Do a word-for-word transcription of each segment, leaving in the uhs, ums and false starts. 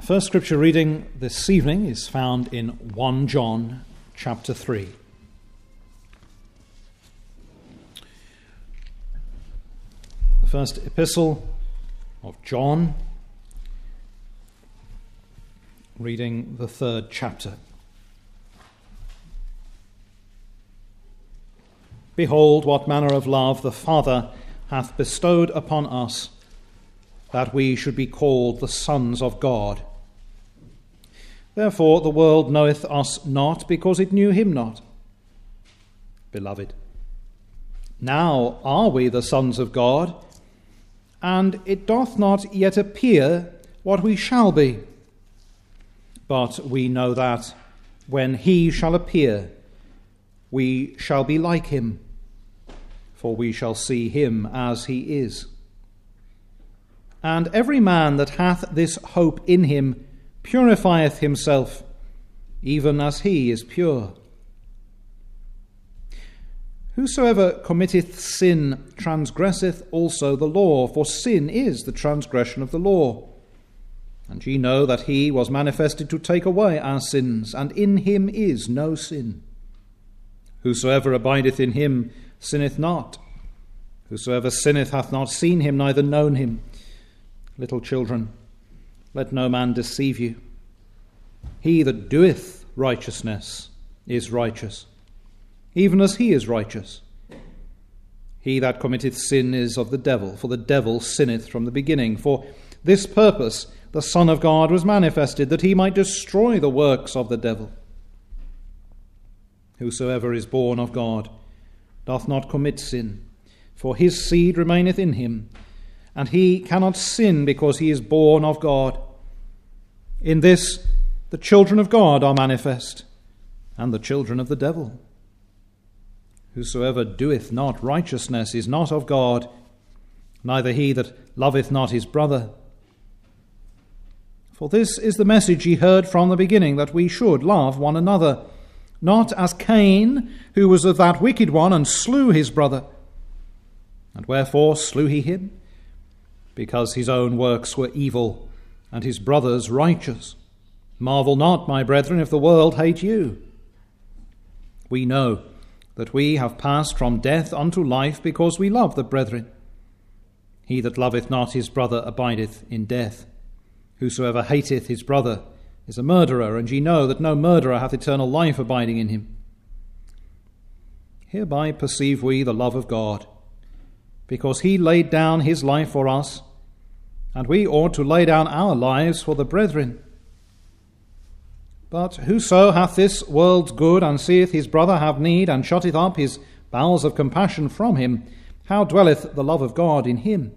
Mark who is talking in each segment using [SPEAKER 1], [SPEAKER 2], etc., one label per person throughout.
[SPEAKER 1] Our first scripture reading this evening is found in First John chapter three. The first epistle of John, reading the third chapter. Behold, what manner of love the Father hath bestowed upon us, that we should be called the sons of God. Therefore the world knoweth us not, because it knew him not. Beloved, now are we the sons of God, and it doth not yet appear what we shall be. But we know that when he shall appear, we shall be like him, for we shall see him as he is. And every man that hath this hope in him purifieth himself, even as he is pure. Whosoever committeth sin transgresseth also the law, for sin is the transgression of the law. And ye know that he was manifested to take away our sins, and in him is no sin. Whosoever abideth in him sinneth not. Whosoever sinneth hath not seen him, neither known him. Little children, let no man deceive you. He that doeth righteousness is righteous, even as he is righteous. He that committeth sin is of the devil, for the devil sinneth from the beginning. For this purpose the Son of God was manifested, that he might destroy the works of the devil. Whosoever is born of God doth not commit sin, for his seed remaineth in him, and he cannot sin, because he is born of God. In this the children of God are manifest, and the children of the devil. Whosoever doeth not righteousness is not of God, neither he that loveth not his brother. For this is the message ye heard from the beginning, that we should love one another, not as Cain, who was of that wicked one, and slew his brother. And wherefore slew he him? Because his own works were evil, and his brother's righteous. Marvel not, my brethren, if the world hate you. We know that we have passed from death unto life, because we love the brethren. He that loveth not his brother abideth in death. Whosoever hateth his brother is a murderer, and ye know that no murderer hath eternal life abiding in him. Hereby perceive we the love of God, because he laid down his life for us, and we ought to lay down our lives for the brethren. But whoso hath this world's good, and seeth his brother have need, and shutteth up his bowels of compassion from him, how dwelleth the love of God in him?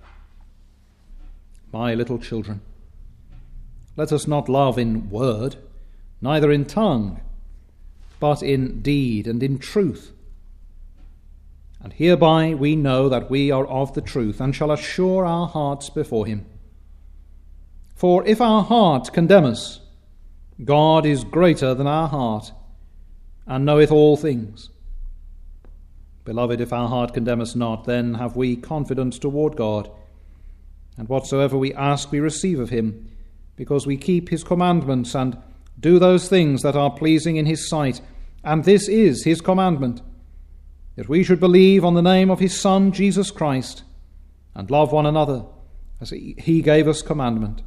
[SPEAKER 1] My little children, let us not love in word, neither in tongue, but in deed and in truth. And hereby we know that we are of the truth, and shall assure our hearts before him. For if our heart condemn us, God is greater than our heart, and knoweth all things. Beloved, if our heart condemn us not, then have we confidence toward God, and whatsoever we ask we receive of him, because we keep his commandments, and do those things that are pleasing in his sight. And this is his commandment, that we should believe on the name of his Son, Jesus Christ, and love one another, as he gave us commandment.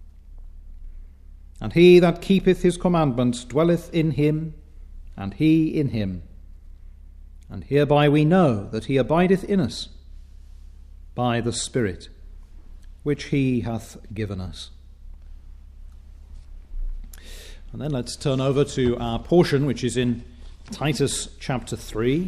[SPEAKER 1] And he that keepeth his commandments dwelleth in him, and he in him. And hereby we know that he abideth in us, by the Spirit which he hath given us. And then let's turn over to our portion, which is in Titus chapter three.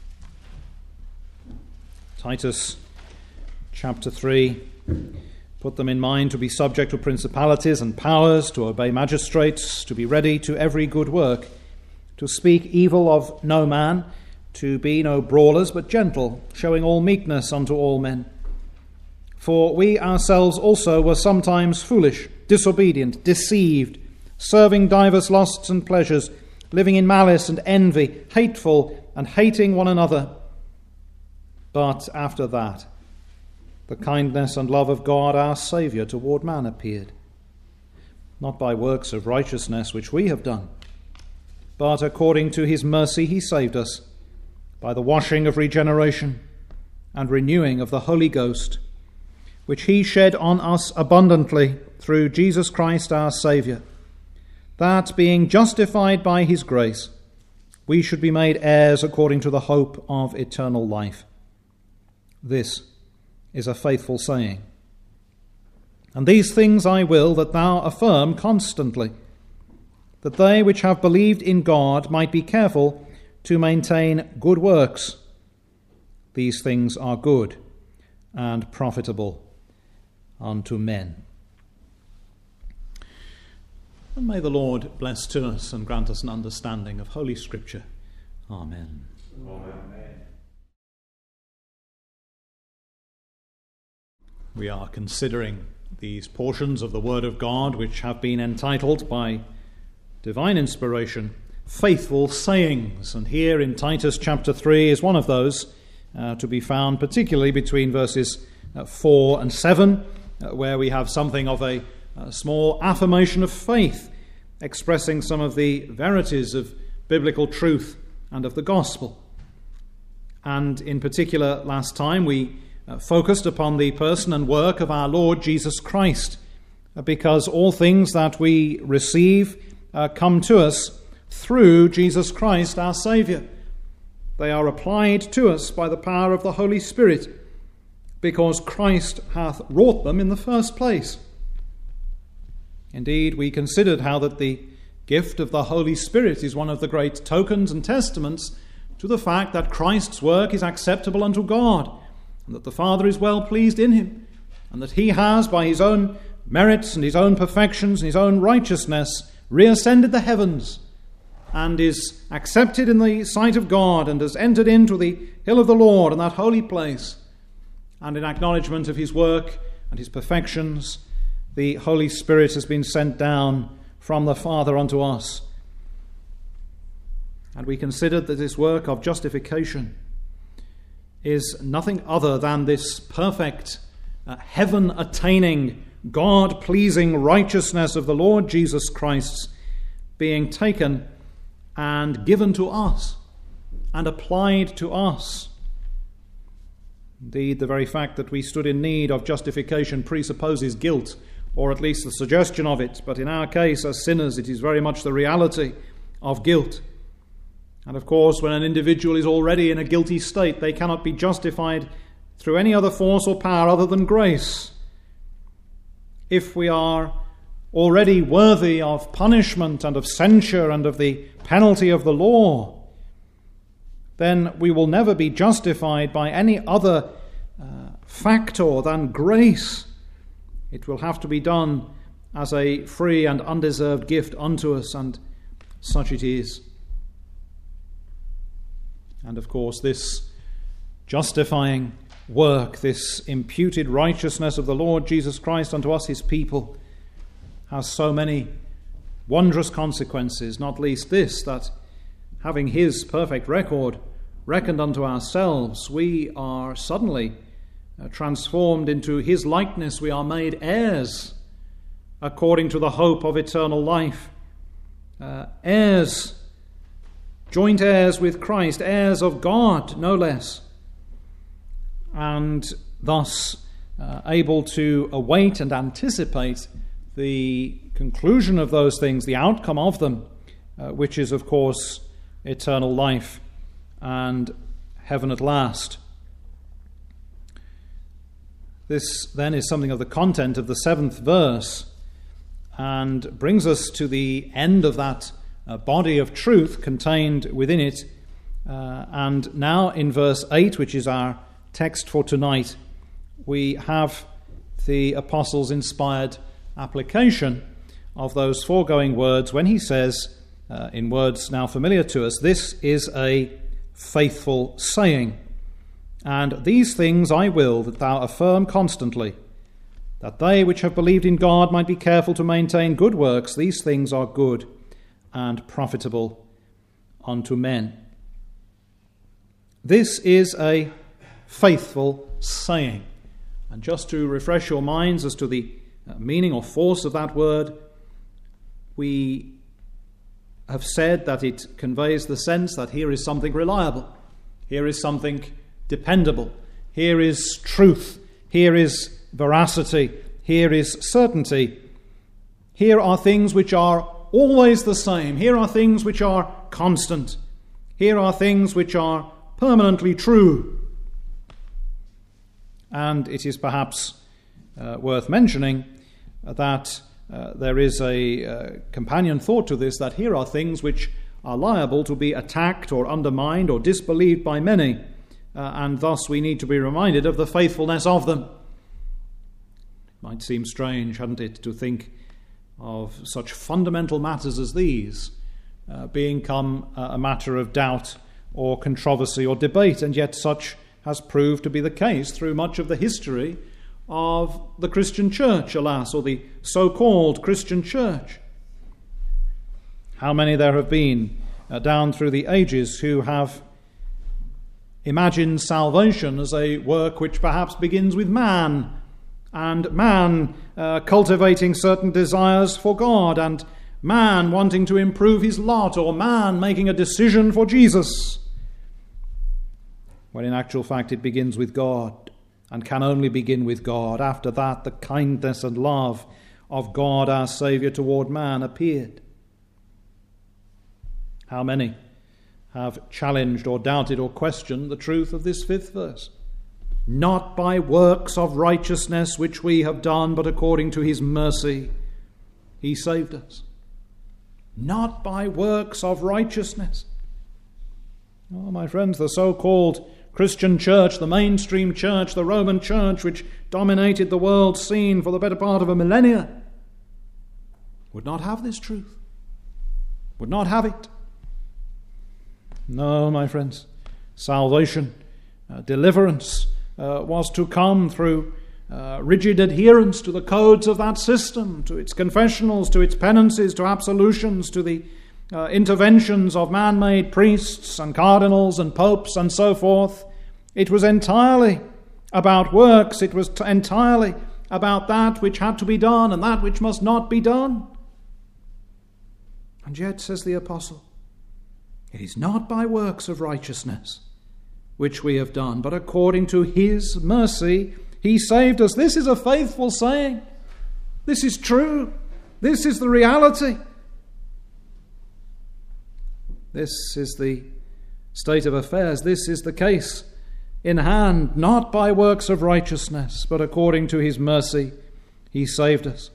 [SPEAKER 1] Titus chapter three. Put them in mind to be subject to principalities and powers, to obey magistrates, to be ready to every good work, to speak evil of no man, to be no brawlers, but gentle, showing all meekness unto all men. For we ourselves also were sometimes foolish, disobedient, deceived, serving divers lusts and pleasures, living in malice and envy, hateful and hating one another. But after that, the kindness and love of God our Saviour toward man appeared, not by works of righteousness which we have done, but according to his mercy he saved us, by the washing of regeneration and renewing of the Holy Ghost, which he shed on us abundantly through Jesus Christ our Saviour, that being justified by his grace, we should be made heirs according to the hope of eternal life. This is a faithful saying. And these things I will that thou affirm constantly, that they which have believed in God might be careful to maintain good works. These things are good and profitable unto men. And may the Lord bless to us and grant us an understanding of Holy Scripture. Amen. Amen. We are considering these portions of the Word of God which have been entitled by divine inspiration, Faithful Sayings. And here in Titus chapter three is one of those uh, to be found particularly between verses uh, four and seven, uh, where we have something of a, a small affirmation of faith, expressing some of the verities of biblical truth and of the gospel. And in particular, last time we uh, focused upon the person and work of our Lord Jesus Christ, uh, because all things that we receive uh, come to us through Jesus Christ our Saviour. They are applied to us by the power of the Holy Spirit, because Christ hath wrought them in the first place. Indeed, we considered how that the gift of the Holy Spirit is one of the great tokens and testaments to the fact that Christ's work is acceptable unto God, and that the Father is well pleased in him, and that he has, by his own merits and his own perfections and his own righteousness, reascended the heavens, and is accepted in the sight of God, and has entered into the hill of the Lord, and that holy place. And in acknowledgement of his work and his perfections, the Holy Spirit has been sent down from the Father unto us. And we considered that this work of justification is nothing other than this perfect, uh, heaven-attaining, God-pleasing righteousness of the Lord Jesus Christ's being taken and given to us and applied to us. Indeed, the very fact that we stood in need of justification presupposes guilt, or at least the suggestion of it. But in our case, as sinners, it is very much the reality of guilt. And of course, when an individual is already in a guilty state, they cannot be justified through any other force or power other than grace. If we are already worthy of punishment and of censure and of the penalty of the law, then we will never be justified by any other uh, factor than grace. It will have to be done as a free and undeserved gift unto us, and such it is. And of course, this justifying work, this imputed righteousness of the Lord Jesus Christ unto us, his people, has so many wondrous consequences, not least this, that having his perfect record reckoned unto ourselves, we are suddenly uh, transformed into his likeness. We are made heirs according to the hope of eternal life. Uh, heirs, joint heirs with Christ, heirs of God, no less. And thus uh, able to await and anticipate the conclusion of those things, the outcome of them, uh, which is, of course, eternal life and heaven at last. This, then, is something of the content of the seventh verse, and brings us to the end of that uh, body of truth contained within it. Uh, and now in verse eight, which is our text for tonight, we have the Apostle's inspired application of those foregoing words when he says, uh, in words now familiar to us, this is a faithful saying. And these things I will that thou affirm constantly, that they which have believed in God might be careful to maintain good works. These things are good and profitable unto men. This is a faithful saying. And just to refresh your minds as to the meaning or force of that word, we have said that it conveys the sense that here is something reliable, here is something dependable, here is truth, here is veracity, here is certainty. Here are things which are always the same. Here are things which are constant. Here are things which are permanently true. And it is perhaps uh, worth mentioning that uh, there is a uh, companion thought to this, that here are things which are liable to be attacked or undermined or disbelieved by many, uh, and thus we need to be reminded of the faithfulness of them. It might seem strange, hadn't it, to think of such fundamental matters as these uh, being come uh, a matter of doubt or controversy or debate, and yet such has proved to be the case through much of the history of the Christian church, alas, or the so-called Christian church. How many there have been uh, down through the ages who have imagined salvation as a work which perhaps begins with man, and man uh, cultivating certain desires for God, and man wanting to improve his lot, or man making a decision for Jesus, when in actual fact it begins with God, and can only begin with God. After that, the kindness and love of God our Saviour toward man appeared. How many have challenged or doubted or questioned the truth of this fifth verse? Not by works of righteousness which we have done, but according to his mercy he saved us. Not by works of righteousness. Oh, my friends, the so-called Christian church, the mainstream church, the Roman church, which dominated the world scene for the better part of a millennia, would not have this truth, would not have it. No, my friends, salvation, uh, deliverance, Uh, was to come through uh, rigid adherence to the codes of that system, to its confessionals, to its penances, to absolutions, to the uh, interventions of man-made priests and cardinals and popes and so forth. It was entirely about works. It was t- entirely about that which had to be done and that which must not be done. And yet, says the apostle, it is not by works of righteousness which we have done, but according to his mercy he saved us. This is a faithful saying. This is true. This is the reality. This is the state of affairs. This is the case in hand, not by works of righteousness, but according to his mercy he saved us.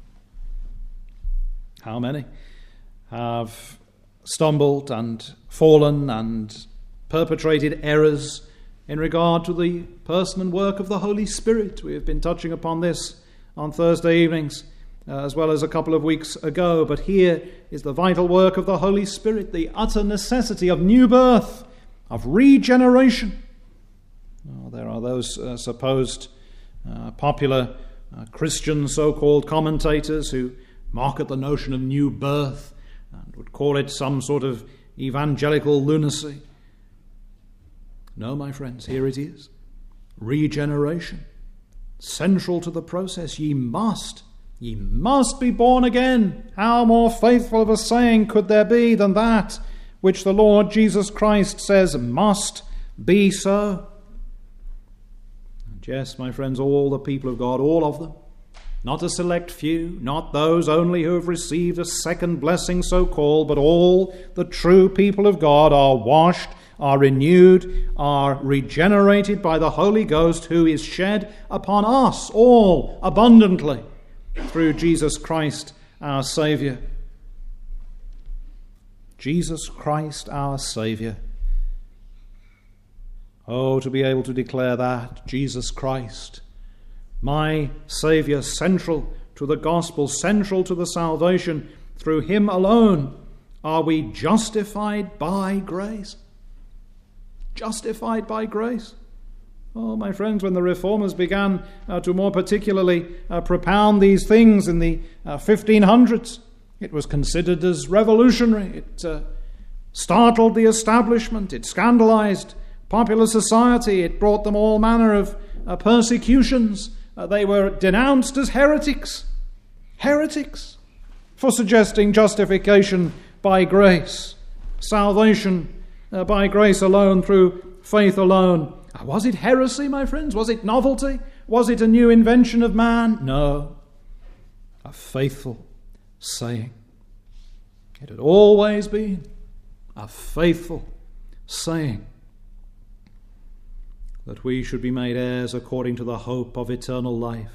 [SPEAKER 1] How many have stumbled and fallen and perpetrated errors in regard to the person and work of the Holy Spirit? We have been touching upon this on Thursday evenings, uh, as well as a couple of weeks ago. But here is the vital work of the Holy Spirit, the utter necessity of new birth, of regeneration. Oh, there are those uh, supposed uh, popular uh, Christian so-called commentators who mock at the notion of new birth and would call it some sort of evangelical lunacy. No, my friends, here it is. Regeneration. Central to the process. Ye must, ye must be born again. How more faithful of a saying could there be than that which the Lord Jesus Christ says must be so? And yes, my friends, all the people of God, all of them, not a select few, not those only who have received a second blessing so-called, but all the true people of God are washed, are renewed, are regenerated by the Holy Ghost, who is shed upon us all abundantly through Jesus Christ our Saviour. Jesus Christ our Saviour. Oh, to be able to declare that, Jesus Christ, my Saviour, central to the gospel, central to the salvation. Through him alone are we justified by grace. Justified by grace. Oh, my friends, when the Reformers began uh, to more particularly uh, propound these things in the uh, fifteen hundreds, it was considered as revolutionary. It uh, startled the establishment. It scandalized popular society. It brought them all manner of uh, persecutions. Uh, they were denounced as heretics. Heretics. for suggesting justification by grace, salvation uh, by grace alone, through faith alone. Was it heresy, my friends? Was it novelty? Was it a new invention of man? No. A faithful saying. It had always been a faithful saying that we should be made heirs according to the hope of eternal life.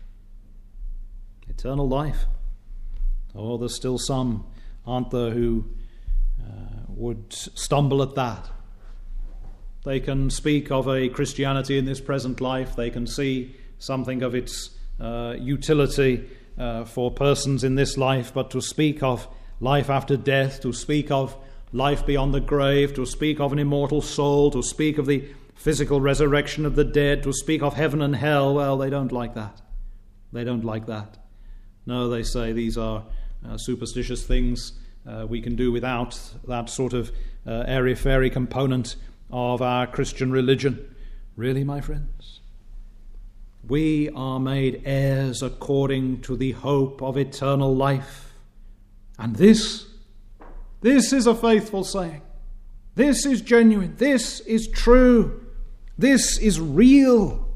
[SPEAKER 1] Eternal life. Oh, there's still some, aren't there, who uh, would stumble at that. They can speak of a Christianity in this present life. They can see something of its uh, utility uh, for persons in this life, but to speak of life after death, to speak of life beyond the grave, to speak of an immortal soul, to speak of the physical resurrection of the dead, to speak of heaven and hell, well, they don't like that. They don't like that. No, they say these are uh, superstitious things. Uh, we can do without that sort of uh, airy-fairy component of our Christian religion. Really, my friends? We are made heirs according to the hope of eternal life. And this, this is a faithful saying. This is genuine. This is true. This is real.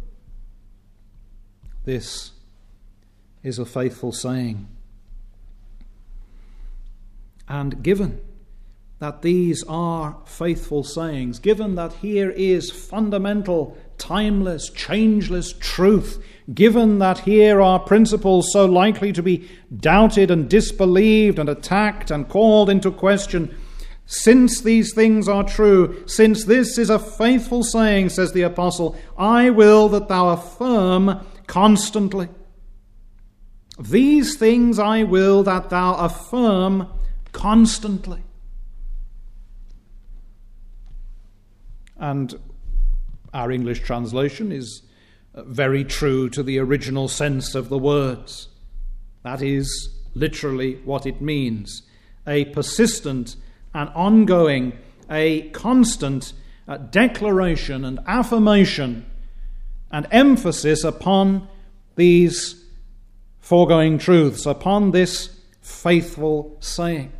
[SPEAKER 1] This is a faithful saying. And given that these are faithful sayings, given that here is fundamental, timeless, changeless truth, given that here are principles so likely to be doubted and disbelieved and attacked and called into question, since these things are true, since this is a faithful saying, says the apostle, I will that thou affirm constantly. These things I will that thou affirm constantly. And our English translation is very true to the original sense of the words. That is literally what it means. A persistent and ongoing, a constant uh, declaration and affirmation and emphasis upon these foregoing truths, upon this faithful saying.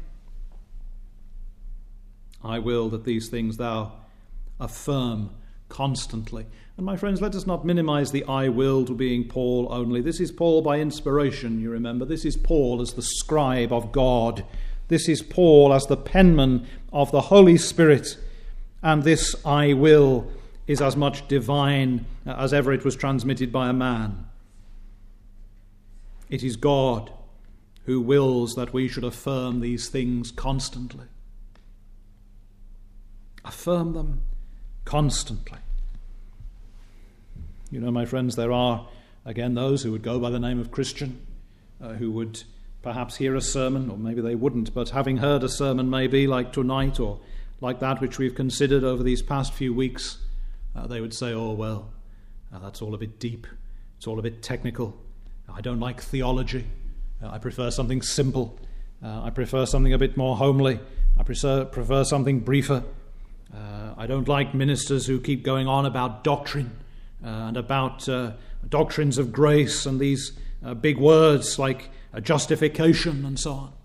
[SPEAKER 1] I will that these things thou affirm constantly. And my friends, let us not minimize the I will to being Paul only. This is Paul by inspiration, you remember. This is Paul as the scribe of God. This is Paul as the penman of the Holy Spirit. And this I will is as much divine as ever it was transmitted by a man. It is God who wills that we should affirm these things constantly. Affirm them constantly. You know, my friends, there are, again, those who would go by the name of Christian, uh, who would perhaps hear a sermon, or maybe they wouldn't, but having heard a sermon maybe like tonight or like that which we've considered over these past few weeks, uh, they would say, oh, well, uh, that's all a bit deep. It's all a bit technical. I don't like theology. Uh, I prefer something simple. Uh, I prefer something a bit more homely. I prefer, prefer something briefer. Uh, I don't like ministers who keep going on about doctrine uh, and about uh, doctrines of grace and these uh, big words like uh, justification and so on.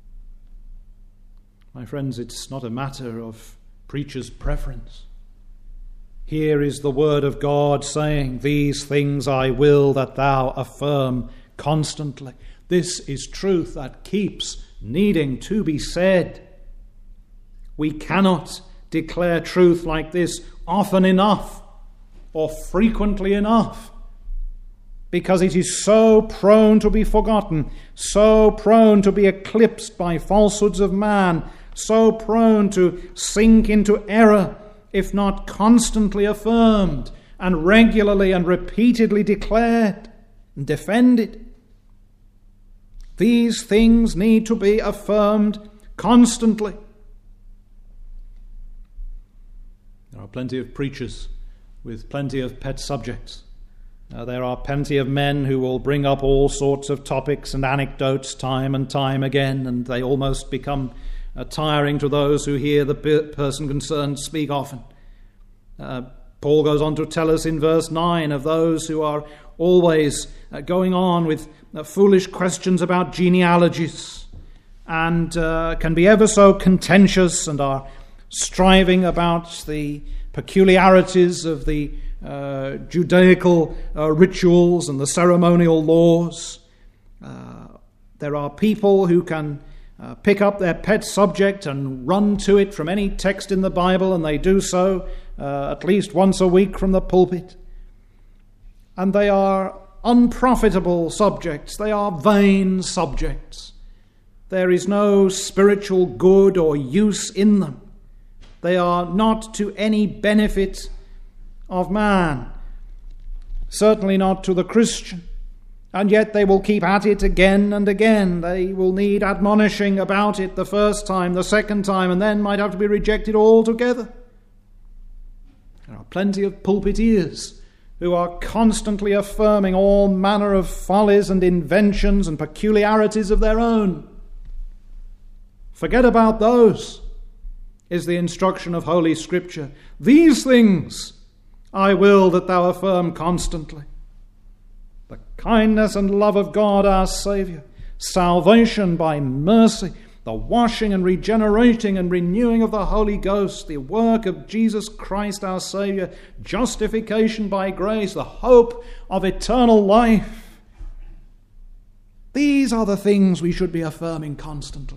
[SPEAKER 1] My friends, it's not a matter of preacher's preference. Here is the word of God saying, these things I will that thou affirm constantly. This is truth that keeps needing to be said. We cannot declare truth like this often enough or frequently enough, because it is so prone to be forgotten, so prone to be eclipsed by falsehoods of man, so prone to sink into error if not constantly affirmed and regularly and repeatedly declared and defended. These things need to be affirmed constantly. There are plenty of preachers with plenty of pet subjects. Uh, there are plenty of men who will bring up all sorts of topics and anecdotes time and time again, and they almost become uh, tiring to those who hear the person concerned speak often. Uh, Paul goes on to tell us in verse nine of those who are always uh, going on with uh, foolish questions about genealogies and uh, can be ever so contentious and are striving about the peculiarities of the uh, Judaical uh, rituals and the ceremonial laws. Uh, there are people who can uh, pick up their pet subject and run to it from any text in the Bible, and they do so uh, at least once a week from the pulpit. And they are unprofitable subjects. They are vain subjects. There is no spiritual good or use in them. They are not to any benefit of man, certainly not to the Christian. And yet they will keep at it again and again. They will need admonishing about it the first time, the second time, and then might have to be rejected altogether. There are plenty of pulpiteers who are constantly affirming all manner of follies and inventions and peculiarities of their own. Forget about those, is the instruction of Holy Scripture. These things I will that thou affirm constantly. The kindness and love of God our Saviour, salvation by mercy, the washing and regenerating and renewing of the Holy Ghost, the work of Jesus Christ our Saviour, justification by grace, the hope of eternal life. These are the things we should be affirming constantly.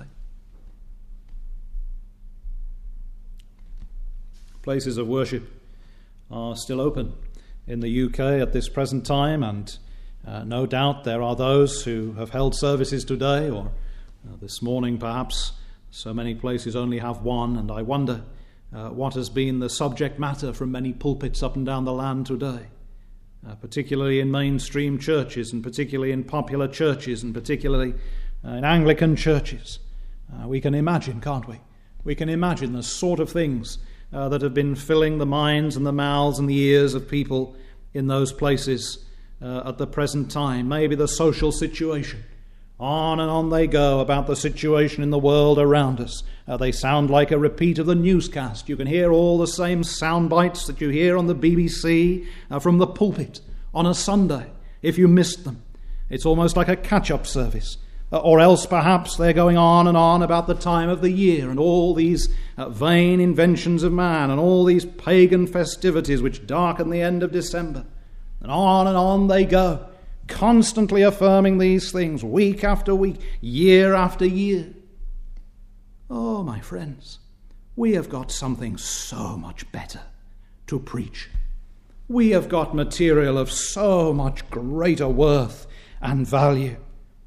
[SPEAKER 1] Places of worship are still open in the U K at this present time, and uh, no doubt there are those who have held services today or uh, this morning perhaps. So many places only have one, and I wonder uh, what has been the subject matter from many pulpits up and down the land today, uh, particularly in mainstream churches and particularly in popular churches and particularly uh, in Anglican churches. Uh, we can imagine, can't we? We can imagine the sort of things Uh, that have been filling the minds and the mouths and the ears of people in those places uh, at the present time. Maybe the social situation. On and on they go about the situation in the world around us. Uh, they sound like a repeat of the newscast. You can hear all the same sound bites that you hear on the B B C uh, from the pulpit on a Sunday, if you missed them. It's almost like a catch-up service. Uh, or else perhaps they're going on and on about the time of the year and all these uh, vain inventions of man and all these pagan festivities which darken the end of December. And on and on they go, constantly affirming these things week after week, year after year. Oh, my friends, we have got something so much better to preach. We have got material of so much greater worth and value.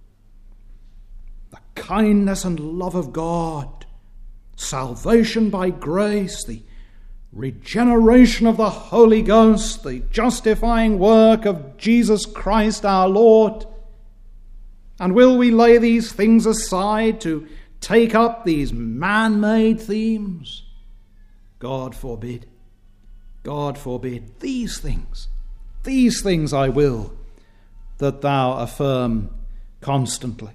[SPEAKER 1] Kindness and love of God, salvation by grace, the regeneration of the Holy Ghost, the justifying work of Jesus Christ our Lord. And will we lay these things aside to take up these man-made themes? God forbid. God forbid. These things, these things I will that thou affirm constantly.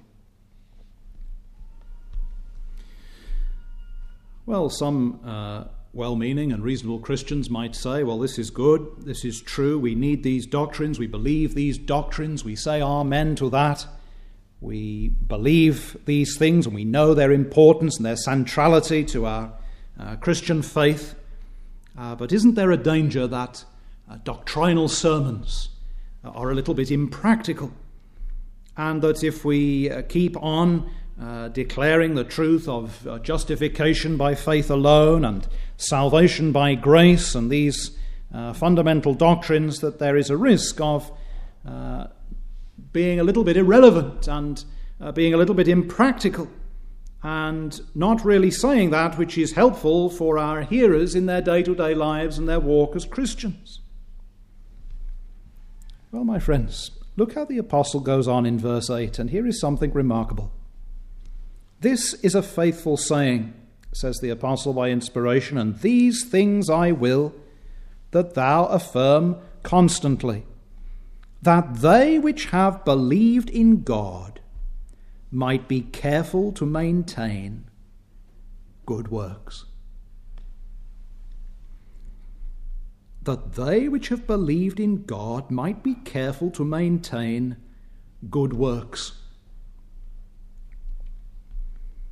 [SPEAKER 1] Well, some uh, well-meaning and reasonable Christians might say, well, this is good, this is true, we need these doctrines, we believe these doctrines, we say amen to that, we believe these things and we know their importance and their centrality to our uh, Christian faith. Uh, but isn't there a danger that uh, doctrinal sermons are a little bit impractical, and that if we uh, keep on Uh, declaring the truth of uh, justification by faith alone and salvation by grace and these uh, fundamental doctrines, that there is a risk of uh, being a little bit irrelevant and uh, being a little bit impractical and not really saying that which is helpful for our hearers in their day-to-day lives and their walk as Christians. Well, my friends, look how the apostle goes on in verse eight, and here is something remarkable. This is a faithful saying, says the apostle by inspiration, and these things I will that thou affirm constantly, that they which have believed in God might be careful to maintain good works. That they which have believed in God might be careful to maintain good works.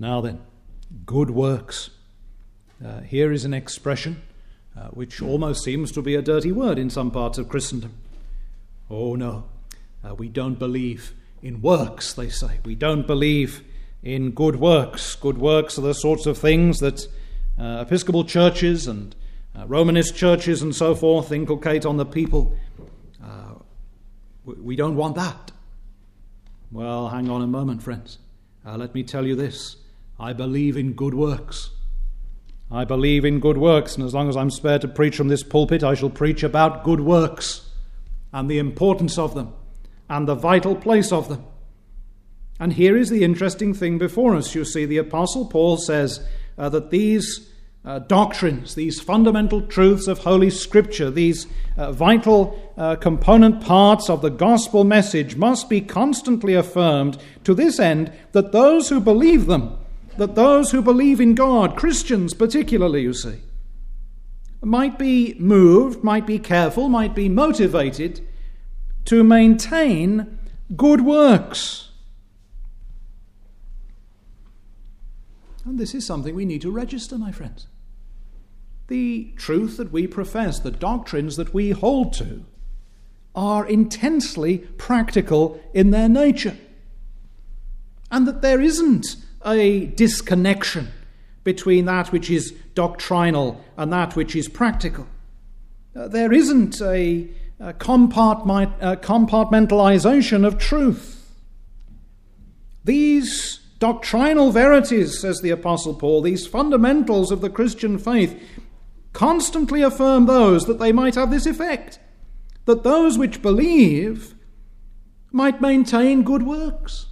[SPEAKER 1] Now then, good works. Uh, here is an expression uh, which almost seems to be a dirty word in some parts of Christendom. Oh no, uh, we don't believe in works, they say. We don't believe in good works. Good works are the sorts of things that uh, Episcopal churches and uh, Romanist churches and so forth inculcate on the people. Uh, we, we don't want that. Well, hang on a moment, friends. Uh, let me tell you this. I believe in good works. I believe in good works, and as long as I'm spared to preach from this pulpit, I shall preach about good works and the importance of them and the vital place of them. And here is the interesting thing before us. You see, the Apostle Paul says uh, that these uh, doctrines, these fundamental truths of Holy Scripture, these uh, vital uh, component parts of the gospel message must be constantly affirmed to this end, that those who believe them, that those who believe in God, Christians particularly, you see, might be moved, might be careful, might be motivated to maintain good works. And this is something we need to register, my friends. The truth that we profess, the doctrines that we hold to, are intensely practical in their nature. And that there isn't a disconnection between that which is doctrinal and that which is practical. Uh, there isn't a, a compartment, uh, compartmentalization of truth. These doctrinal verities, says the Apostle Paul, these fundamentals of the Christian faith, constantly affirm those, that they might have this effect, that those which believe might maintain good works.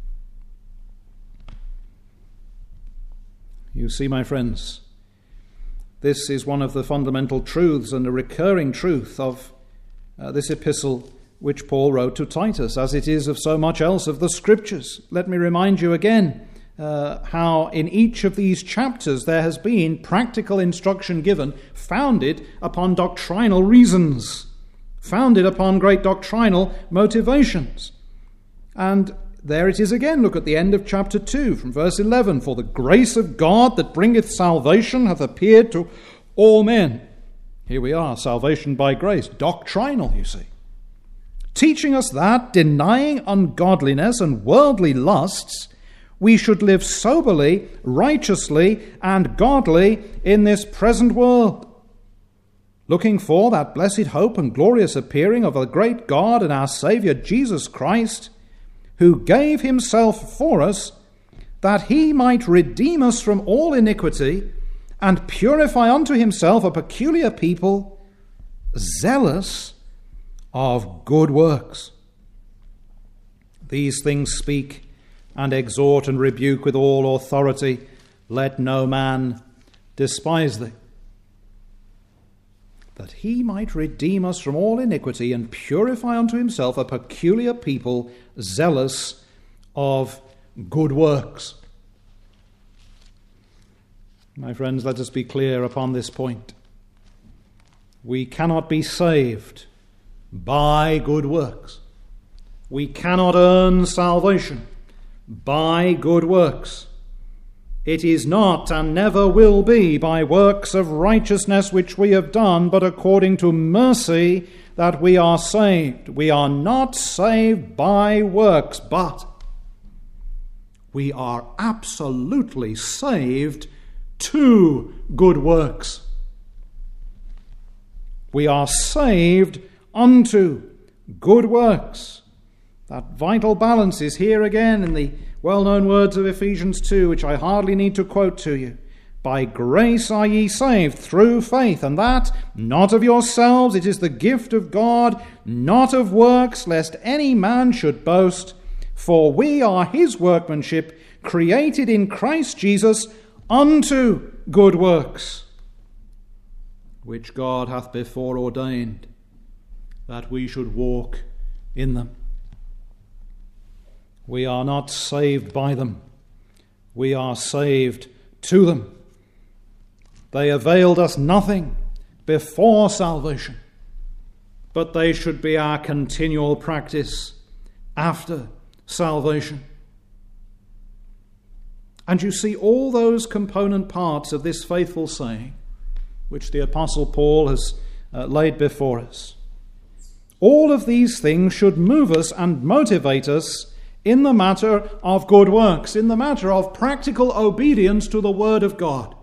[SPEAKER 1] You see, my friends, this is one of the fundamental truths and a recurring truth of uh, this epistle which Paul wrote to Titus, as it is of so much else of the Scriptures. Let me remind you again uh, how in each of these chapters there has been practical instruction given, founded upon doctrinal reasons, founded upon great doctrinal motivations. And there it is again. Look at the end of chapter two, from verse eleven. For the grace of God that bringeth salvation hath appeared to all men. Here we are, salvation by grace, doctrinal, you see. Teaching us that, denying ungodliness and worldly lusts, we should live soberly, righteously, and godly in this present world, looking for that blessed hope and glorious appearing of the great God and our Saviour Jesus Christ, who gave himself for us, that he might redeem us from all iniquity, and purify unto himself a peculiar people, zealous of good works. These things speak and exhort and rebuke with all authority. Let no man despise thee. That he might redeem us from all iniquity and purify unto himself a peculiar people, zealous of good works. My friends, let us be clear upon this point. We cannot be saved by good works. We cannot earn salvation by good works. It is not and never will be by works of righteousness which we have done, but according to mercy that we are saved. We are not saved by works, but we are absolutely saved to good works. We are saved unto good works. That vital balance is here again in the well-known words of Ephesians two, which I hardly need to quote to you. By grace are ye saved through faith, and that not of yourselves, it is the gift of God, not of works, lest any man should boast. For we are his workmanship, created in Christ Jesus unto good works, which God hath before ordained that we should walk in them. We are not saved by them. We are saved to them. They availed us nothing before salvation, but they should be our continual practice after salvation. And you see all those component parts of this faithful saying, which the Apostle Paul has uh, laid before us. All of these things should move us and motivate us in the matter of good works, in the matter of practical obedience to the Word of God.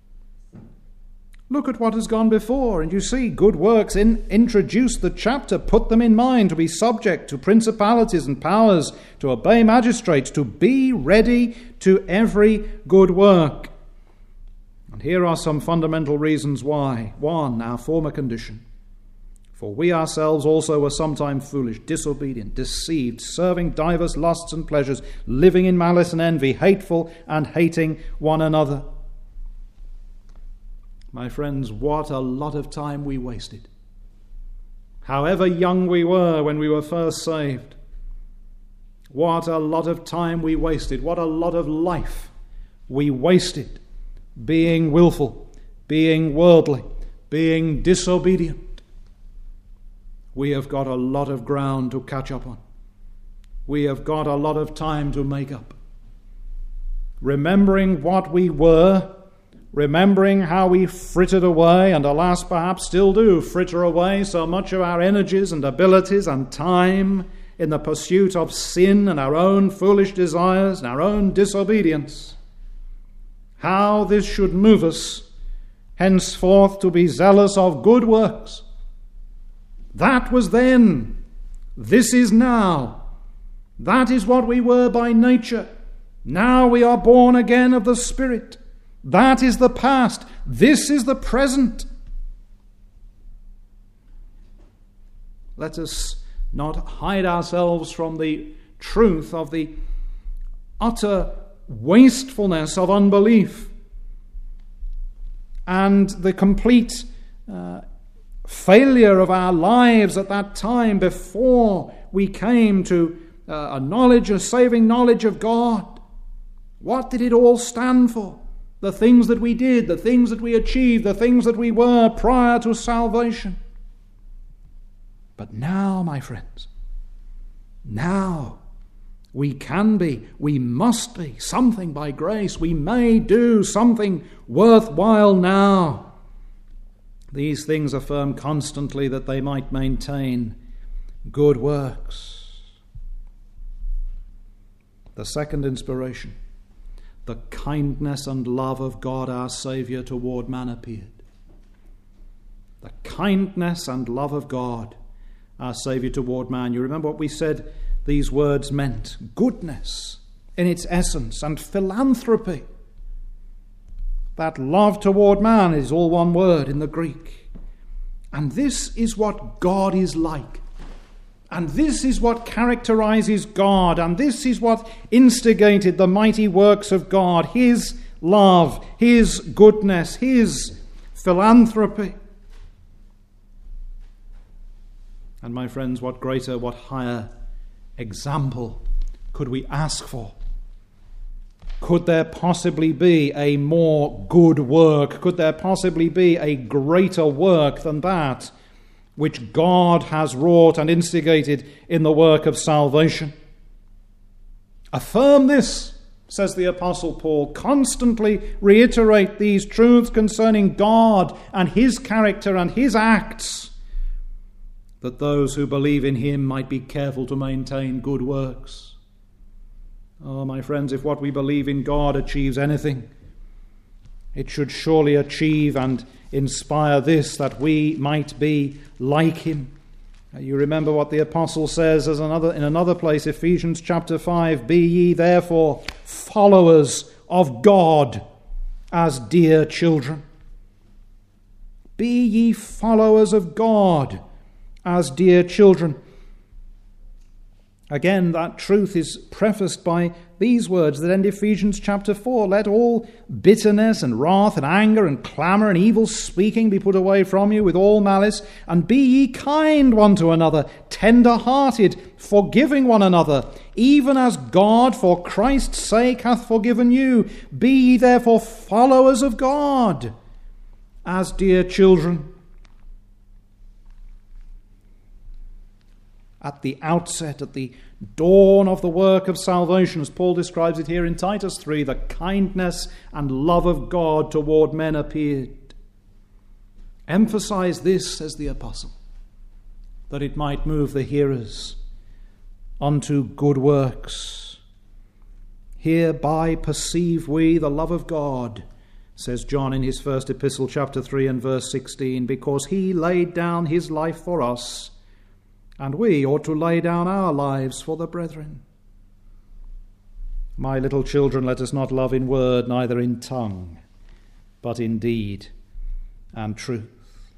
[SPEAKER 1] Look at what has gone before, and you see good works in, introduce the chapter, put them in mind to be subject to principalities and powers, to obey magistrates, to be ready to every good work. And here are some fundamental reasons why. One, our former condition. For we ourselves also were sometime foolish, disobedient, deceived, serving divers lusts and pleasures, living in malice and envy, hateful and hating one another. My friends, what a lot of time we wasted. However young we were when we were first saved, what a lot of time we wasted, what a lot of life we wasted being willful, being worldly, being disobedient. We have got a lot of ground to catch up on. We have got a lot of time to make up. Remembering what we were, remembering how we frittered away, and alas, perhaps still do fritter away so much of our energies and abilities and time in the pursuit of sin and our own foolish desires and our own disobedience. How this should move us henceforth to be zealous of good works. That was then. This is now. That is what we were by nature. Now we are born again of the Spirit. That is the past. This is the present. Let us not hide ourselves from the truth of the utter wastefulness of unbelief and the complete uh, failure of our lives at that time before we came to uh, a knowledge, a saving knowledge of God. What did it all stand for? The things that we did, the things that we achieved, the things that we were prior to salvation. But now, my friends, now we can be, we must be something by grace. We may do something worthwhile now. These things affirm constantly that they might maintain good works. The second inspiration, the kindness and love of God our Saviour toward man appeared. The kindness and love of God our Saviour toward man. You remember what we said these words meant? Goodness in its essence and philanthropy. That love toward man is all one word in the Greek. And this is what God is like. And this is what characterizes God. And this is what instigated the mighty works of God. His love, His goodness, His philanthropy. And my friends, what greater, what higher example could we ask for? Could there possibly be a more good work? Could there possibly be a greater work than that which God has wrought and instigated in the work of salvation? Affirm this, says the Apostle Paul. Constantly reiterate these truths concerning God and His character and His acts, that those who believe in Him might be careful to maintain good works. Oh, my friends, if what we believe in God achieves anything, it should surely achieve and inspire this, that we might be like Him. You remember what the apostle says as another in another place, Ephesians chapter five, "Be ye therefore followers of God as dear children." Be ye followers of God as dear children. Again, that truth is prefaced by these words that end Ephesians chapter four. "Let all bitterness and wrath and anger and clamour and evil speaking be put away from you with all malice, and be ye kind one to another, tender-hearted, forgiving one another, even as God for Christ's sake hath forgiven you. Be ye therefore followers of God as dear children." at the outset, at the dawn of the work of salvation, as Paul describes it here in Titus three, the kindness and love of God toward men appeared. Emphasize this, says the apostle, that it might move the hearers unto good works. Hereby perceive we the love of God, says John in his first epistle, chapter three and verse sixteen, because he laid down his life for us, and we ought to lay down our lives for the brethren. My little children, let us not love in word, neither in tongue, but in deed and truth.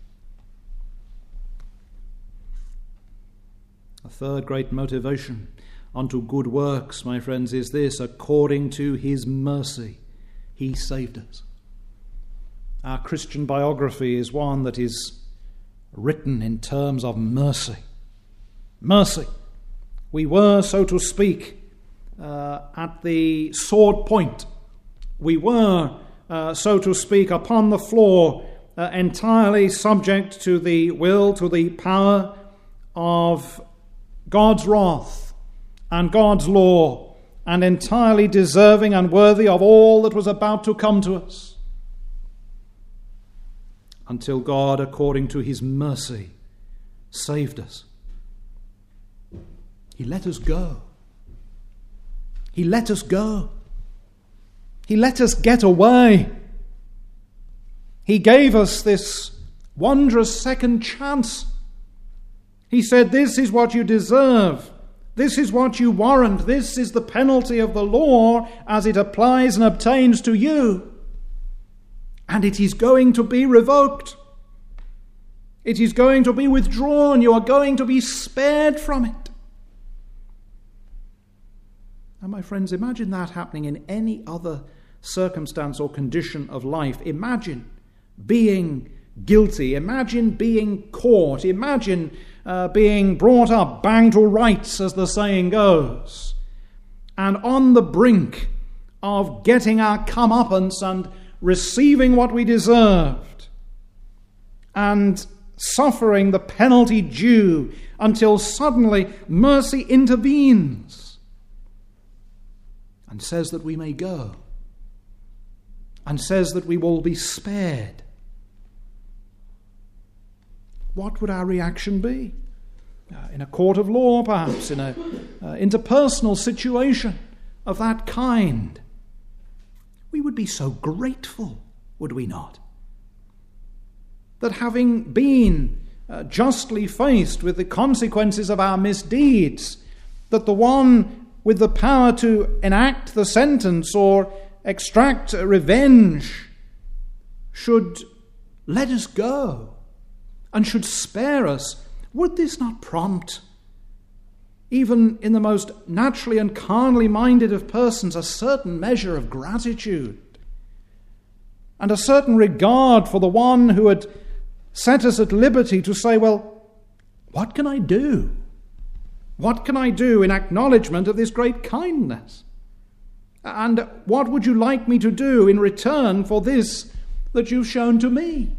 [SPEAKER 1] A third great motivation unto good works, my friends, is this: according to his mercy, he saved us. Our Christian biography is one that is written in terms of mercy. Mercy. We were, so to speak, uh, at the sword point. We were, uh, so to speak, upon the floor, uh, entirely subject to the will, to the power of God's wrath and God's law, and entirely deserving and worthy of all that was about to come to us. Until God, according to his mercy, saved us. He let us go. He let us go. He let us get away. He gave us this wondrous second chance. He said, this is what you deserve. This is what you warrant. This is the penalty of the law as it applies and obtains to you. And it is going to be revoked. It is going to be withdrawn. You are going to be spared from it. And my friends, imagine that happening in any other circumstance or condition of life. Imagine being guilty. Imagine being caught. Imagine uh, being brought up, bang to rights, as the saying goes, and on the brink of getting our comeuppance and receiving what we deserved, and suffering the penalty due until suddenly mercy intervenes and says that we may go, and says that we will be spared. What would our reaction be? Uh, in a court of law, perhaps, in a uh, interpersonal situation of that kind, we would be so grateful, would we not? That having been uh, justly faced with the consequences of our misdeeds, that the one with the power to enact the sentence or extract revenge should let us go and should spare us, would this not prompt, even in the most naturally and carnally minded of persons, a certain measure of gratitude and a certain regard for the one who had set us at liberty to say, well, what can I do? What can I do in acknowledgement of this great kindness? And what would you like me to do in return for this that you've shown to me?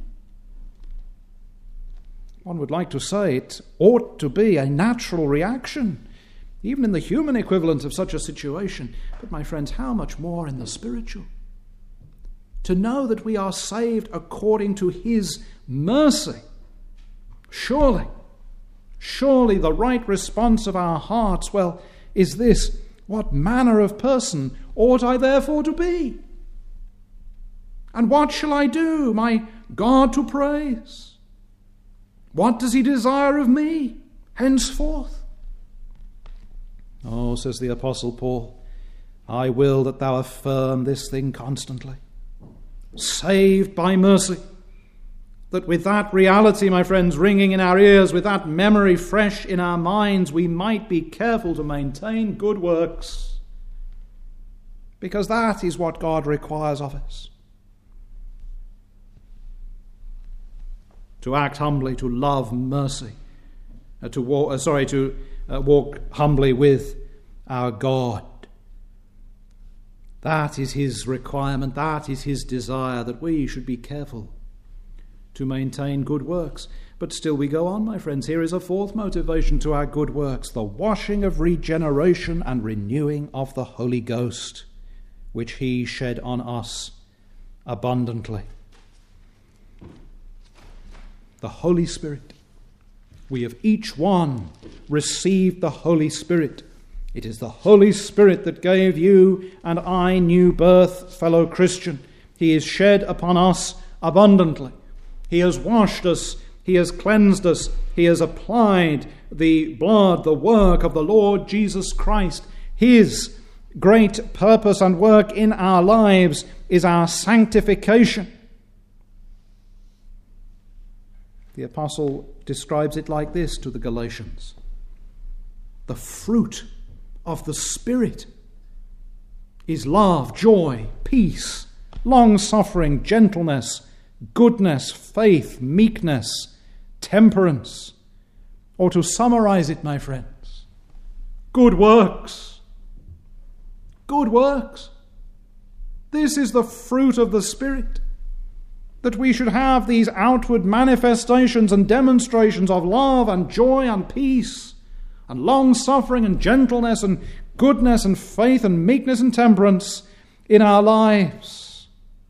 [SPEAKER 1] One would like to say it ought to be a natural reaction, even in the human equivalent of such a situation. But my friends, how much more in the spiritual? To know that we are saved according to his mercy. Surely, surely the right response of our hearts, well, is this: what manner of person ought I therefore to be? And what shall I do, my God to praise? What does he desire of me henceforth? Oh, says the Apostle Paul, I will that thou affirm this thing constantly. Saved by mercy. That with that reality, my friends, ringing in our ears, with that memory fresh in our minds, we might be careful to maintain good works. Because that is what God requires of us. To act humbly, to love mercy, uh, to walk, uh, sorry, to uh, walk humbly with our God. That is his requirement, that is his desire, that we should be careful to maintain good works. But still we go on, my friends. Here is a fourth motivation to our good works, the washing of regeneration and renewing of the Holy Ghost, which he shed on us abundantly. The Holy Spirit. We have each one received the Holy Spirit. It is the Holy Spirit that gave you and I new birth, fellow Christian. He is shed upon us abundantly. He has washed us. He has cleansed us. He has applied the blood, the work of the Lord Jesus Christ. His great purpose and work in our lives is our sanctification. The apostle describes it like this to the Galatians. The fruit of the Spirit is love, joy, peace, long-suffering, gentleness, goodness, faith, meekness, temperance. Or to summarize it, my friends, good works. Good works. This is the fruit of the Spirit. That we should have these outward manifestations and demonstrations of love and joy and peace and long-suffering and gentleness and goodness and faith and meekness and temperance in our lives.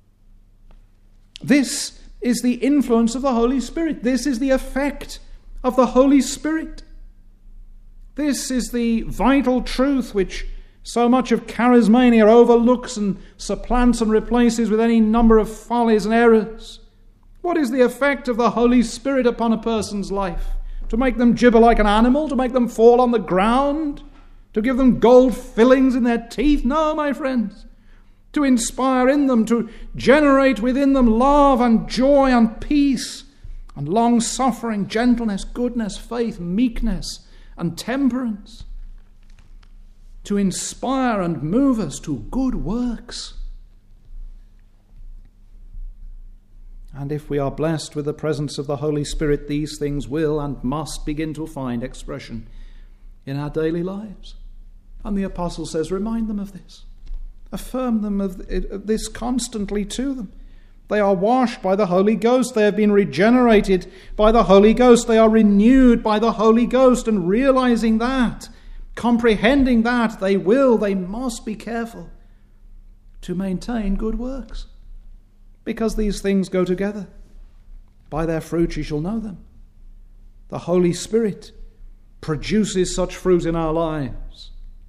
[SPEAKER 1] This is the influence of the Holy Spirit. This is the effect of the Holy Spirit. This is the vital truth which so much of charismania overlooks and supplants and replaces with any number of follies and errors. What is the effect of the Holy Spirit upon a person's life? To make them gibber like an animal? To make them fall on the ground? To give them gold fillings in their teeth? No, my friends. To inspire in them, to generate within them love and joy and peace and long-suffering, gentleness, goodness, faith, meekness and temperance. To inspire and move us to good works. And if we are blessed with the presence of the Holy Spirit, these things will and must begin to find expression in our daily lives. And the apostle says, remind them of this. Affirm them of this constantly to them. They are washed by the Holy Ghost. They have been regenerated by the Holy Ghost. They are renewed by the Holy Ghost. And realizing that, comprehending that, they will, they must be careful to maintain good works. Because these things go together. By their fruit ye shall know them. The Holy Spirit produces such fruit in our lives.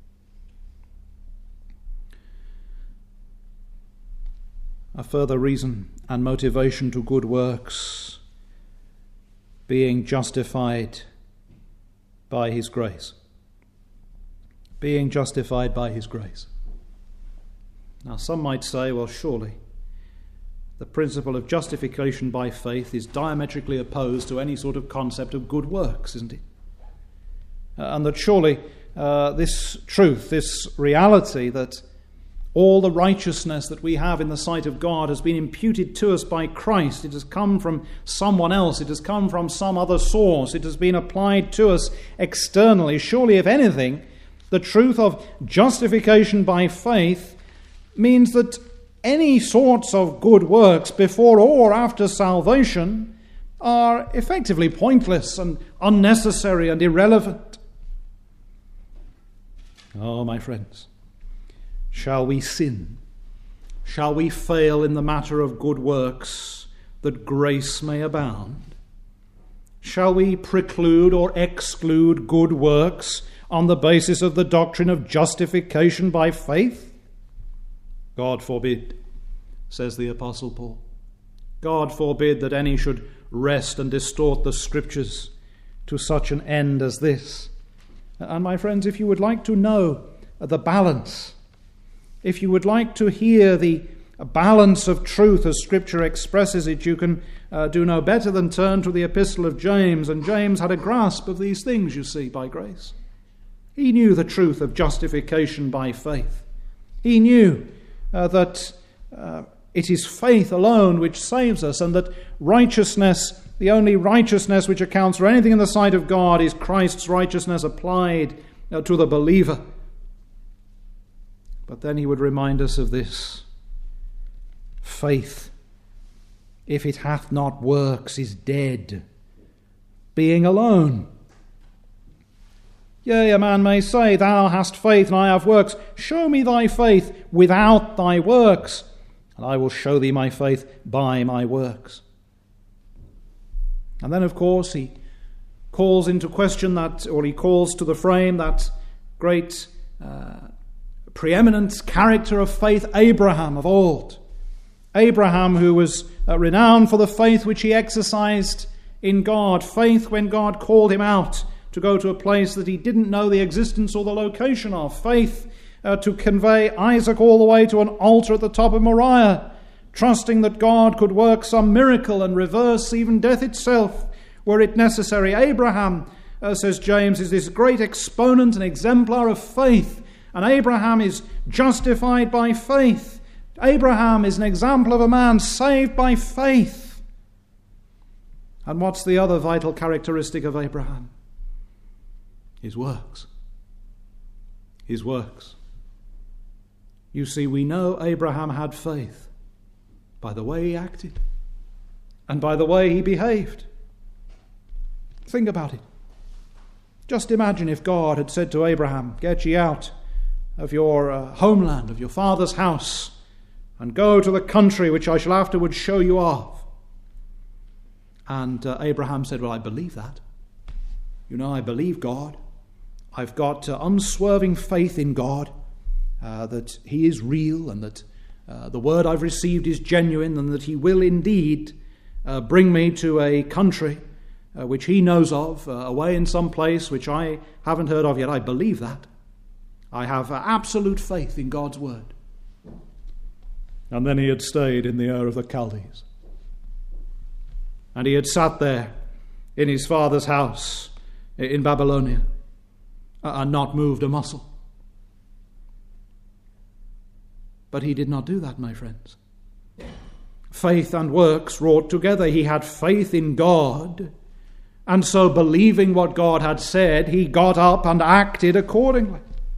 [SPEAKER 1] A further reason and motivation to good works, being justified by his grace. Being justified by his grace. Now some might say, well, surely the principle of justification by faith is diametrically opposed to any sort of concept of good works, isn't it? Uh, and that surely uh, this truth, this reality that all the righteousness that we have in the sight of God has been imputed to us by Christ. It has come from someone else. It has come from some other source. It has been applied to us externally. Surely, if anything, the truth of justification by faith means that any sorts of good works before or after salvation are effectively pointless and unnecessary and irrelevant. Oh, my friends, shall we sin? Shall we fail in the matter of good works that grace may abound? Shall we preclude or exclude good works on the basis of the doctrine of justification by faith? God forbid, says the Apostle Paul. God forbid that any should wrest and distort the Scriptures to such an end as this. And my friends, if you would like to know the balance, if you would like to hear the balance of truth as Scripture expresses it, you can uh, do no better than turn to the Epistle of James. And James had a grasp of these things, you see, by grace. He knew the truth of justification by faith. He knew uh, that uh, it is faith alone which saves us, and that righteousness, the only righteousness which accounts for anything in the sight of God, is Christ's righteousness applied uh, to the believer. But then he would remind us of this. Faith if it hath not works, is dead, being alone. Yea, a man may say, Thou hast faith, and I have works. Show me thy faith without thy works, and I will show thee my faith by my works. And then, of course, he calls into question that, or he calls to the frame that great uh, preeminent character of faith, Abraham of old. Abraham, who was uh, renowned for the faith which he exercised in God, faith when God called him out to go to a place that he didn't know the existence or the location of, faith uh, to convey Isaac all the way to an altar at the top of Moriah, trusting that God could work some miracle and reverse even death itself were it necessary. Abraham, uh, says James, is this great exponent and exemplar of faith, and Abraham is justified by faith. Abraham is an example of a man saved by faith. And what's the other vital characteristic of Abraham? His works. His works. You see, we know Abraham had faith by the way he acted and by the way he behaved. Think about it. Just imagine if God had said to Abraham, Get ye out of your uh, homeland, of your father's house, and go to the country which I shall afterwards show you of. And uh, Abraham said, Well, I believe that. You know, I believe God. I've got uh, unswerving faith in God, uh, that he is real and that uh, the word I've received is genuine and that he will indeed uh, bring me to a country uh, which he knows of, uh, away in some place which I haven't heard of yet. I believe that. I have uh, absolute faith in God's word. And then he had stayed in the Ur of the Chaldees. And he had sat there in his father's house in Babylonia and not moved a muscle. But he did not do that, my friends. Faith and works wrought together. He had faith in God, and so believing what God had said, he got up and acted accordingly.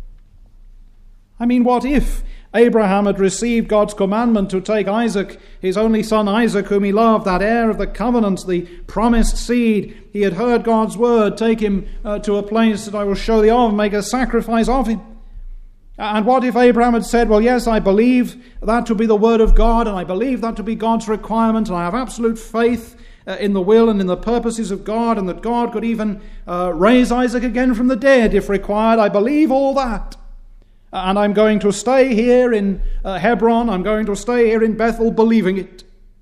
[SPEAKER 1] I mean, what if Abraham had received God's commandment to take Isaac, his only son Isaac, whom he loved, that heir of the covenant, the promised seed? He had heard God's word, take him uh, to a place that I will show thee of, make a sacrifice of him. And what if Abraham had said, well, yes, I believe that to be the word of God, and I believe that to be God's requirement, and I have absolute faith uh, in the will and in the purposes of God, and that God could even uh, raise Isaac again from the dead if required. I believe all that. And I'm going to stay here in uh, Hebron, I'm going to stay here in Bethel believing it.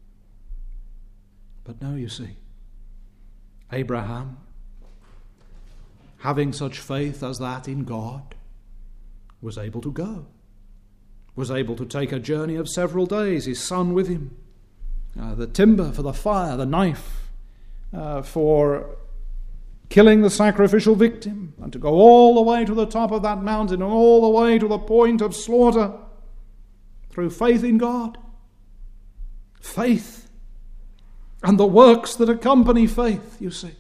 [SPEAKER 1] But no, you see, Abraham, having such faith as that in God, was able to go, was able to take a journey of several days, his son with him, uh, the timber for the fire, the knife uh, for killing the sacrificial victim, and to go all the way to the top of that mountain and all the way to the point of slaughter through faith in God. Faith and the works that accompany faith, you see.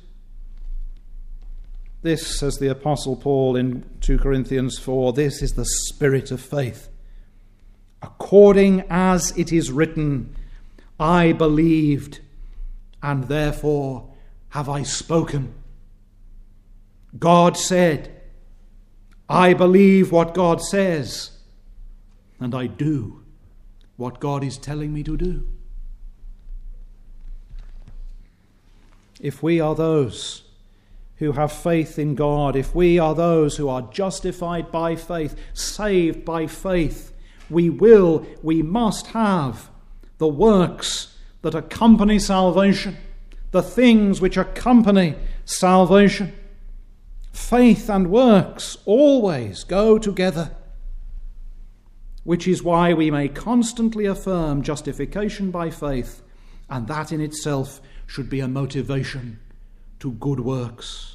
[SPEAKER 1] This, says the Apostle Paul in two Corinthians four, this is the spirit of faith. According as it is written, I believed, and therefore have I spoken. God said, I believe what God says, and I do what God is telling me to do. If we are those who have faith in God, if we are those who are justified by faith, saved by faith, we will, we must have the works that accompany salvation, the things which accompany salvation. Faith and works always go together, which is why we may constantly affirm justification by faith, and that in itself should be a motivation to good works.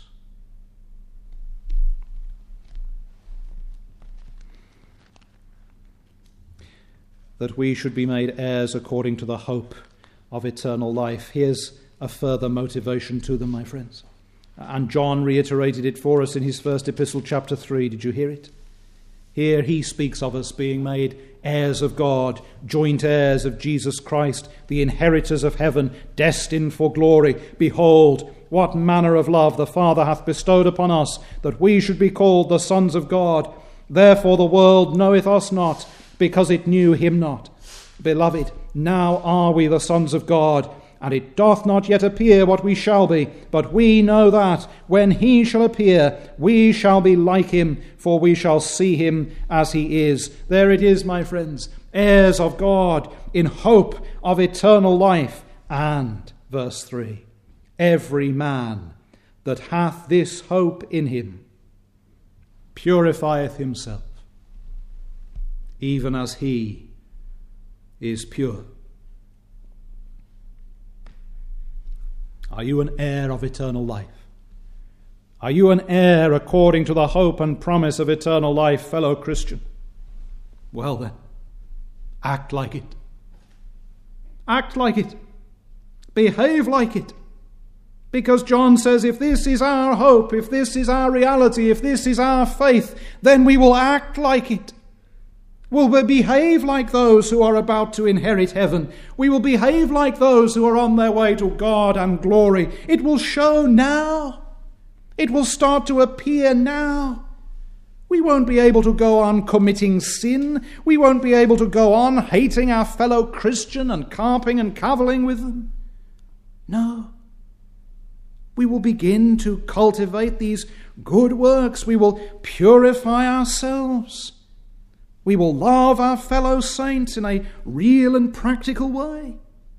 [SPEAKER 1] That we should be made heirs according to the hope of eternal life. Here's a further motivation to them, my friends. And John reiterated it for us in his first epistle, chapter three. Did you hear it? Here he speaks of us being made heirs of God, joint heirs of Jesus Christ, the inheritors of heaven, destined for glory. Behold, what manner of love the Father hath bestowed upon us, that we should be called the sons of God. Therefore the world knoweth us not, because it knew him not. Beloved, now are we the sons of God, and it doth not yet appear what we shall be, but we know that when he shall appear, we shall be like him, for we shall see him as he is. There it is, my friends, heirs of God, in hope of eternal life. And, verse three, every man that hath this hope in him purifieth himself, even as he is pure. Are you an heir of eternal life? Are you an heir according to the hope and promise of eternal life, fellow Christian? Well then, act like it. Act like it. Behave like it. Because John says, if this is our hope, if this is our reality, if this is our faith, then we will act like it. Will we behave like those who are about to inherit heaven? We will behave like those who are on their way to God and glory. It will show now. It will start to appear now. We won't be able to go on committing sin. We won't be able to go on hating our fellow Christian and carping and cavilling with them. No. We will begin to cultivate these good works. We will purify ourselves. We will love our fellow saints in a real and practical way.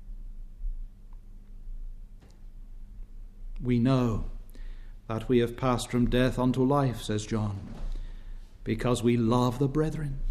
[SPEAKER 1] We know that we have passed from death unto life, says John, because we love the brethren.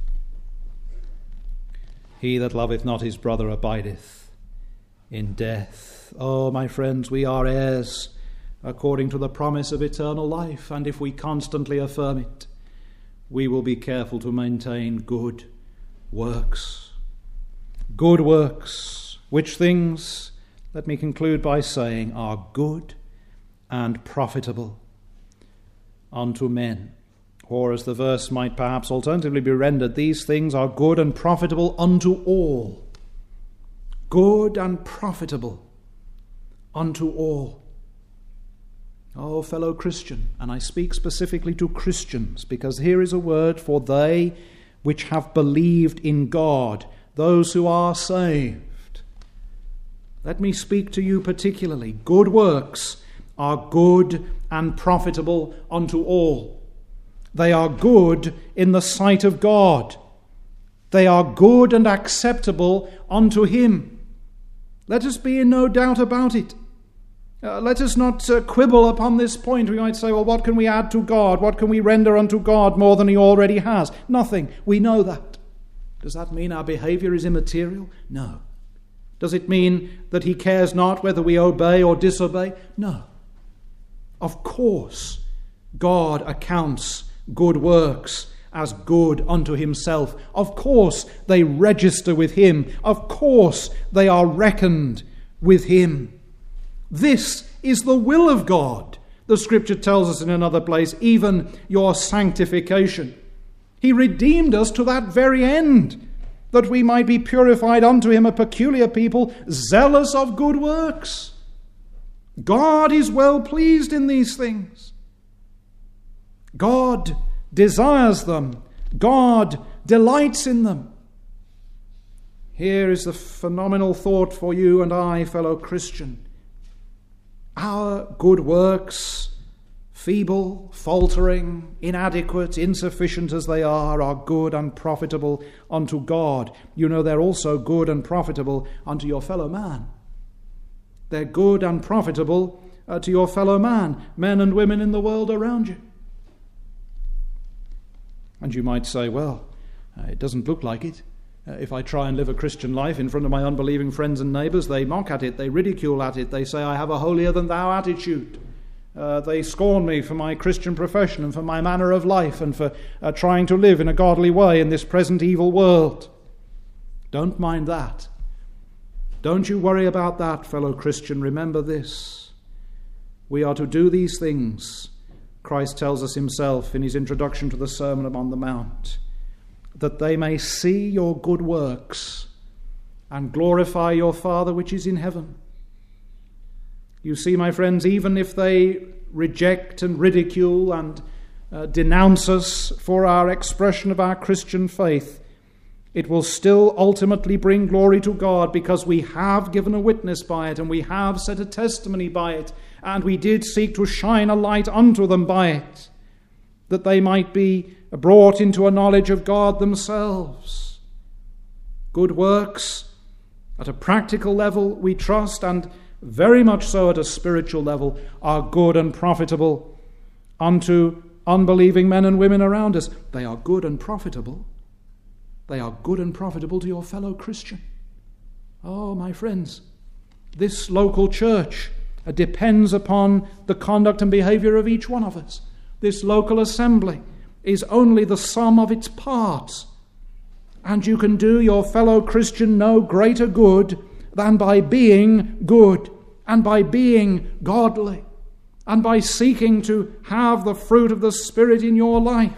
[SPEAKER 1] He that loveth not his brother abideth in death. Oh, my friends, we are heirs according to the promise of eternal life, and if we constantly affirm it, we will be careful to maintain good works. Good works, which things, let me conclude by saying, are good and profitable unto men. Or as the verse might perhaps alternatively be rendered, these things are good and profitable unto all. Good and profitable unto all. Oh, fellow Christian, and I speak specifically to Christians, because here is a word for they which have believed in God, those who are saved. Let me speak to you particularly. Good works are good and profitable unto all. They are good in the sight of God. They are good and acceptable unto him. Let us be in no doubt about it. Uh, let us not uh, quibble upon this point. We might say, well, what can we add to God? What can we render unto God more than he already has? Nothing. We know that. Does that mean our behavior is immaterial? No. Does it mean that he cares not whether we obey or disobey? No. Of course, God accounts good works as good unto himself. Of course, they register with him. Of course, they are reckoned with him. This is the will of God. The scripture tells us in another place, even your sanctification. He redeemed us to that very end, that we might be purified unto him, a peculiar people, zealous of good works. God is well pleased in these things. God desires them. God delights in them. Here is the phenomenal thought for you and I, fellow Christian. Our good works, feeble, faltering, inadequate, insufficient as they are, are good and profitable unto God. You know they're also good and profitable unto your fellow man. They're good and profitable uh, to your fellow man, men and women in the world around you. And you might say, well, uh, it doesn't look like it. Uh, if I try and live a Christian life in front of my unbelieving friends and neighbours, they mock at it, they ridicule at it, they say I have a holier-than-thou attitude. Uh, they scorn me for my Christian profession and for my manner of life and for uh, trying to live in a godly way in this present evil world. Don't mind that. Don't you worry about that, fellow Christian. Remember this. We are to do these things, Christ tells us himself in his introduction to the Sermon on the Mount, that they may see your good works and glorify your Father which is in heaven. You see, my friends, even if they reject and ridicule and uh, denounce us for our expression of our Christian faith, it will still ultimately bring glory to God, because we have given a witness by it, and we have set a testimony by it, and we did seek to shine a light unto them by it, that they might be brought into a knowledge of God themselves. Good works at a practical level, we trust, and very much so at a spiritual level, are good and profitable unto unbelieving men and women around us. They are good and profitable. They are good and profitable to your fellow Christian. Oh, my friends, this local church depends upon the conduct and behavior of each one of us. This local assembly is only the sum of its parts. And you can do your fellow Christian no greater good than by being good, and by being godly, and by seeking to have the fruit of the Spirit in your life.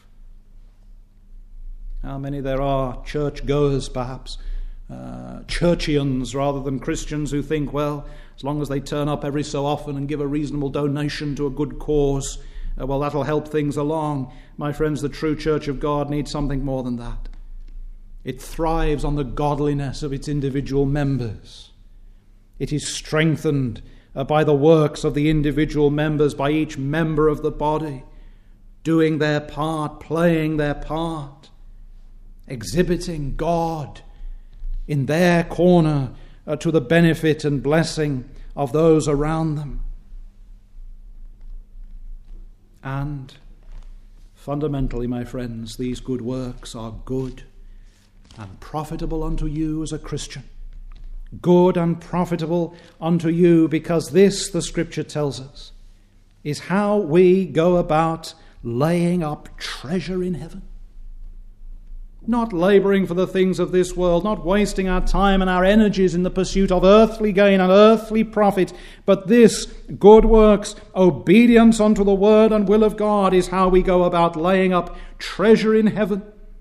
[SPEAKER 1] How many there are, church-goers perhaps, uh, churchians rather than Christians, who think, well, as long as they turn up every so often and give a reasonable donation to a good cause, uh, well, that'll help things along. My friends, the true church of God needs something more than that. It thrives on the godliness of its individual members. It is strengthened uh, by the works of the individual members, by each member of the body, doing their part, playing their part, exhibiting God in their corner uh, to the benefit and blessing of those around them. And fundamentally, my friends, these good works are good and profitable unto you as a Christian. Good and profitable unto you, because this, the Scripture tells us, is how we go about laying up treasure in heaven. Not labouring for the things of this world, not wasting our time and our energies in the pursuit of earthly gain and earthly profit, but this, good works, obedience unto the word and will of God, is how we go about laying up treasure in heaven.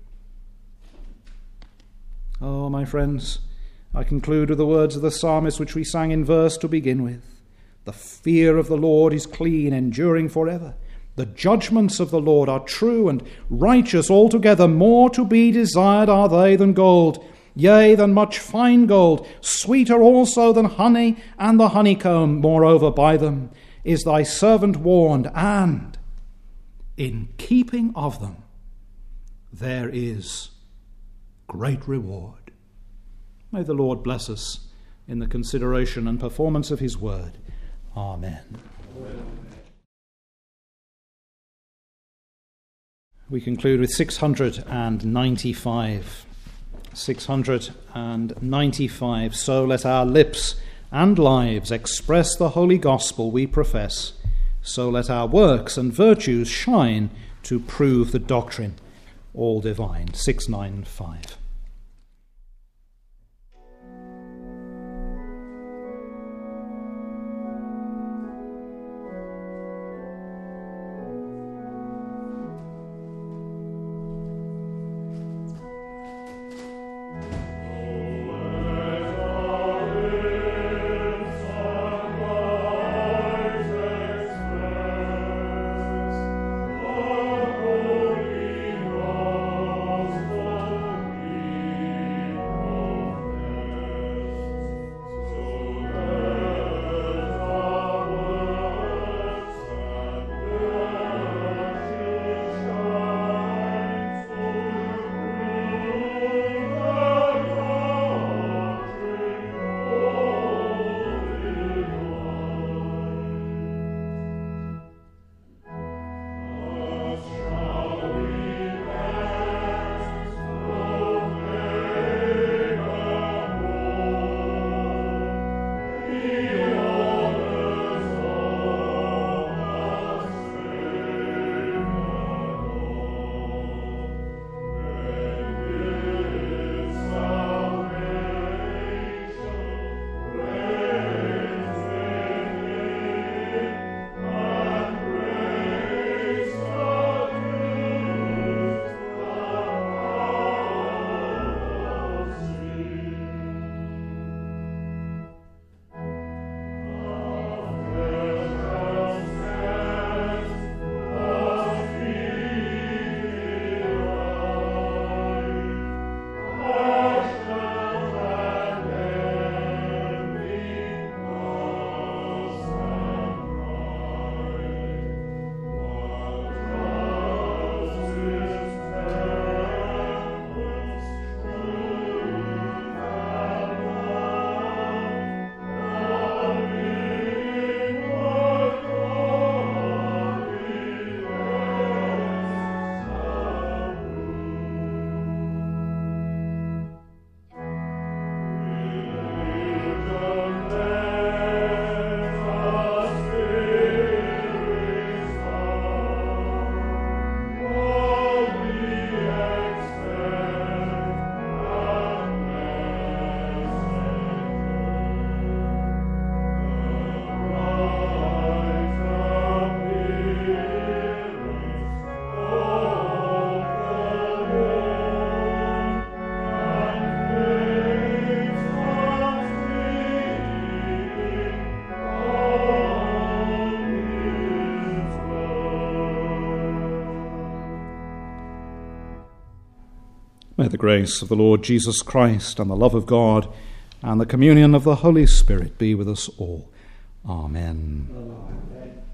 [SPEAKER 1] Oh, my friends, I conclude with the words of the psalmist which we sang in verse to begin with. The fear of the Lord is clean, enduring forever. The judgments of the Lord are true and righteous altogether. More to be desired are they than gold, yea, than much fine gold, sweeter also than honey and the honeycomb. Moreover, by them is thy servant warned, and in keeping of them there is great reward. May the Lord bless us in the consideration and performance of his word. Amen. Amen. We conclude with six hundred ninety-five. six hundred ninety-five. So let our lips and lives express the holy gospel we profess. So let our works and virtues shine to prove the doctrine all divine. six ninety-five. May the grace of the Lord Jesus Christ and the love of God and the communion of the Holy Spirit be with us all. Amen. Amen.